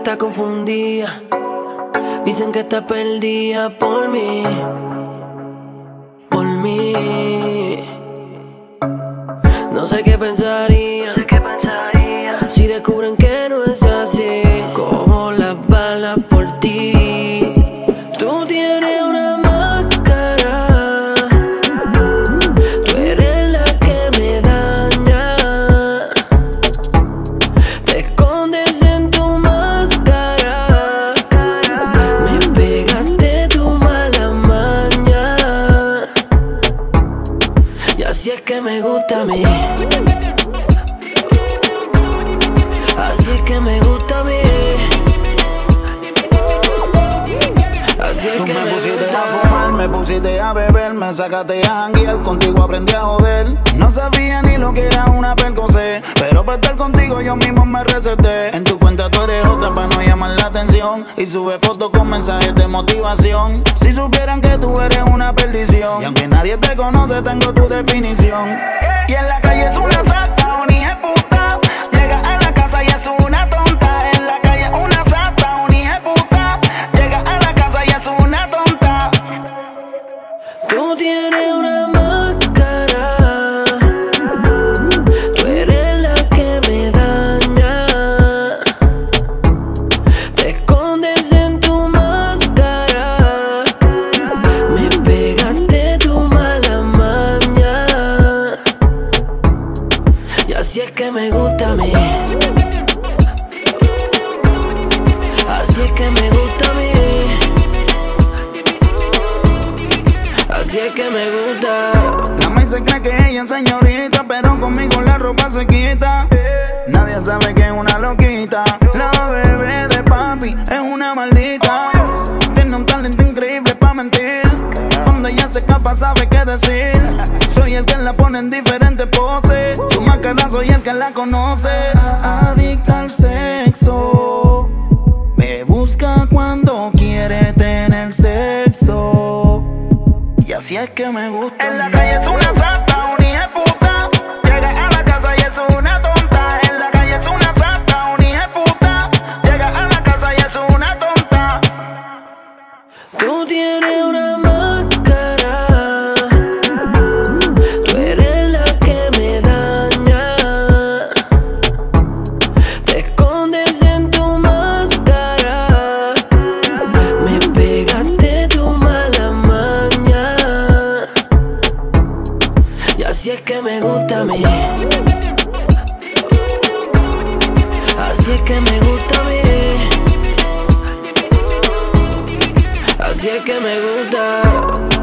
está confundida. Dicen que está perdida por mí. Por mí. No sé qué pensaría si descubren que no es así. Cojo las balas por ti. Tú tienes una máscara. Tú eres la que me daña. Te escondes en tu máscara. Me pegaste tu mala maña. Y así es que me gusta a mí. Así es que me gusta a mí. Así es Tú que me pusiste gusta. a fumar, me pusiste a beber, me sacaste a janguear, contigo aprendí a joder. No sabía ni lo que era una percocé, pero para estar contigo yo mismo me receté. En tu cuenta tú eres otra para no llamar la atención, y sube fotos con mensajes de motivación. Si supieran que tú eres una perdición, y aunque nadie te conoce tengo tu definición. Y en la calle es una sata, un hijo de puta. Llega a la casa y es una tonta. En la calle es una sata, un hijo de puta. Llega a la casa y es una tonta. Tú tienes una máscara. Tú eres la que me daña. Te escondes en tu máscara. Me pegaste tu mala maña. Y así es que me gusta a mí. Así es que me gusta a mí. Así es que me gusta. La maíz se cree que ella es señorita, pero conmigo la ropa se quita. Nadie sabe que es una loquita. La bebé de papi es una maldita. Tiene un talento increíble pa' mentir. Cuando ella se escapa sabe qué decir. Soy el que la pone en diferentes poses. Su máscara soy el que la conoce. Adicta al sexo. Me busca cuando quiere tener sexo. Y así es que me gusta. En la calle es una santa, un hijo de puta. Llega a la casa y es una tonta. En la calle es una santa, un hijo de puta. Llega a la casa y es una tonta. Tú tienes una máscara. Tú eres la que me daña. Te escondes en tu máscara. Me pegaste tu mala maña. Y así es que me gusta a mí. Así es que me gusta a mí. Así es que me gusta.